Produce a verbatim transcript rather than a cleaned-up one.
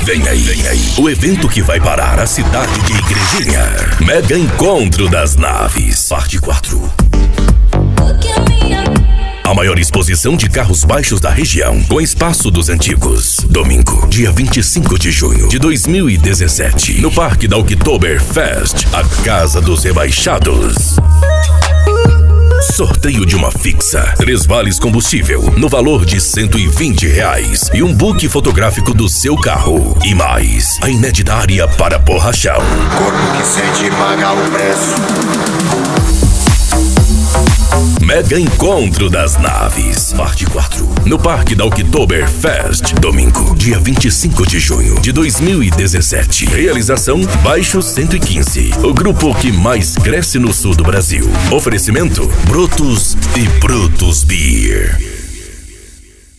Vem aí, vem aí, o evento que vai parar a cidade de Igrejinha. Mega Encontro das Naves, parte quatro. A maior exposição de carros baixos da região, com espaço dos antigos. Domingo, dia vinte e cinco de junho de dois mil e dezessete, no Parque da Oktoberfest, a Casa dos Rebaixados. Sorteio de uma fixa, três vales combustível, no valor de cento e vinte reais e um book fotográfico do seu carro. E mais, a inédita área para borrachão. Corpo que sente pagar o preço. Mega Encontro das Naves, parte quatro, no Parque da Oktoberfest, domingo, dia vinte e cinco de junho de dois mil e dezessete. Realização Baixo cento e quinze, o grupo que mais cresce no sul do Brasil. Oferecimento Brutus e Brutus Beer.